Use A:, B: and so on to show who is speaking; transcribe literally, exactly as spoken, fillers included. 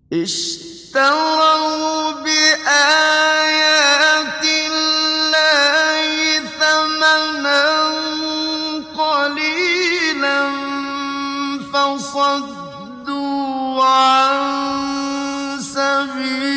A: اشْتَرَوْا بِآيَاتِ اللَّهِ ثَمَنًا قَلِيلًا فَصَدُّوا عَن سَبِيلِهِ